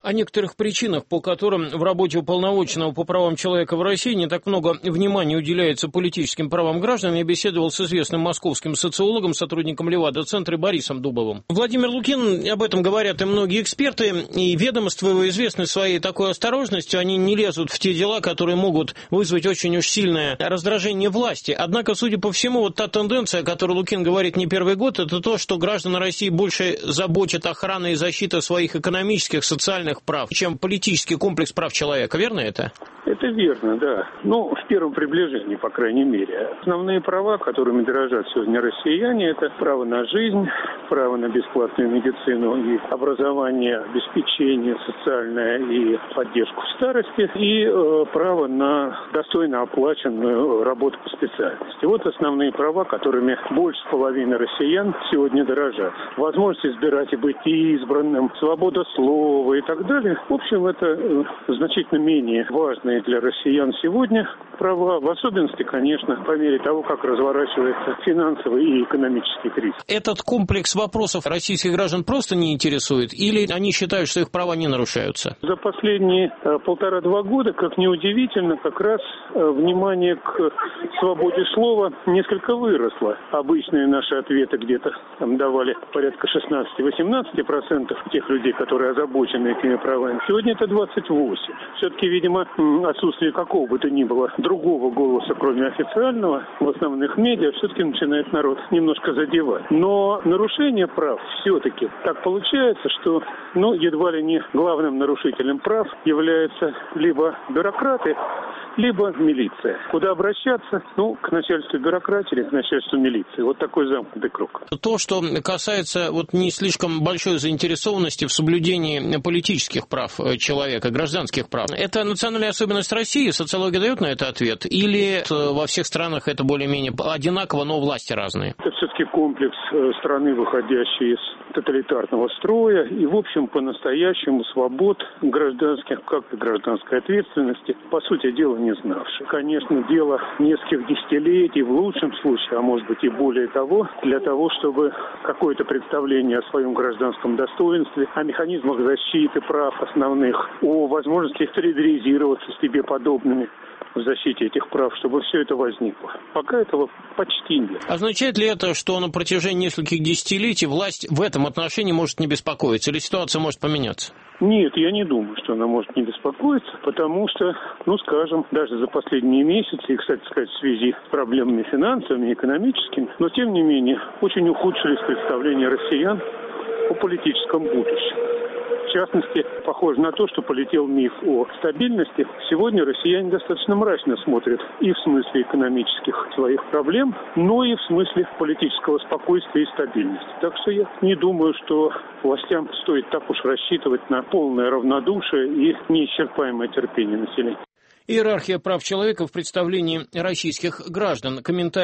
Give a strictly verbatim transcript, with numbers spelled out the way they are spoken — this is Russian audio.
О некоторых причинах, по которым в работе уполномоченного по правам человека в России не так много внимания уделяется политическим правам граждан, я беседовал с известным московским социологом, сотрудником Левада-центра Борисом Дубовым. Владимир Лукин, об этом говорят и многие эксперты, и ведомства его известны своей такой осторожностью, они не лезут в те дела, которые могут вызвать очень уж сильное раздражение власти. Однако, судя по всему, вот та тенденция, о которой Лукин говорит не первый год, это то, что граждан России больше заботит охрана и защита своих экономических, социальных прав, чем политический комплекс прав человека. Верно это? Это верно, да. Ну, в первом приближении, по крайней мере. Основные права, которыми дорожат сегодня россияне, это право на жизнь, право на бесплатную медицину и образование, обеспечение социальное и поддержку в старости, и э, право на достойно оплаченную работу по специальности. Вот основные права, которыми больше половины россиян сегодня дорожат. Возможность избирать и быть избранным, свобода слова и так далее. В общем, это э, значительно менее важные для россиян сегодня права, в особенности, конечно, по мере того, как разворачивается финансовый и экономический кризис. Этот комплекс вопросов российских граждан просто не интересует, или они считают, что их права не нарушаются? За последние э, полтора-два года, как ни удивительно, как раз э, внимание к свободе слова несколько выросло. Обычные наши ответы где-то там давали порядка шестнадцать-восемнадцать процентов тех людей, которые озабочены этими правами. Сегодня это двадцать восемь процентов. Все-таки, видимо, отсутствие какого бы то ни было другого голоса, кроме официального, в основных медиа, все-таки начинает народ немножко задевать. Но нарушение прав все-таки так получается, что, ну, едва ли не главным нарушителем прав являются либо бюрократы, либо милиция. Куда обращаться? Ну, к начальству бюрократии или к начальству милиции. Вот такой замкнутый круг. То, что касается вот не слишком большой заинтересованности в соблюдении политических прав человека, гражданских прав, это национальная особенность России? Социология дает на это ответ? Или во всех странах это более-менее одинаково, но власти разные? Это все-таки комплекс страны, выходящей из тоталитарного строя, и, в общем, по-настоящему свобод гражданских, как и гражданской ответственности, по сути дела, не знавших. Конечно, дело нескольких десятилетий, в лучшем случае, а может быть и более того, для того, чтобы какое-то представление о своем гражданском достоинстве, о механизмах защиты прав основных, о возможности солидаризироваться с себе подобными в защите этих прав, чтобы все это возникло. Пока этого почти нет. Означает ли это, что на протяжении нескольких десятилетий власть в этом отношении может не беспокоиться, или ситуация может поменяться? Нет, я не думаю, что она может не беспокоиться, потому что, ну, скажем, даже за последние месяцы, и, кстати сказать, в связи с проблемами финансовыми, экономическими, но, тем не менее, очень ухудшились представления россиян о политическом будущем. В частности, похоже на то, что полетел миф о стабильности. Сегодня россияне достаточно мрачно смотрят и в смысле экономических своих проблем, но и в смысле политического спокойствия и стабильности. Так что я не думаю, что властям стоит так уж рассчитывать на полное равнодушие и неисчерпаемое терпение населения. Иерархия прав человека в представлении российских граждан. Комментарий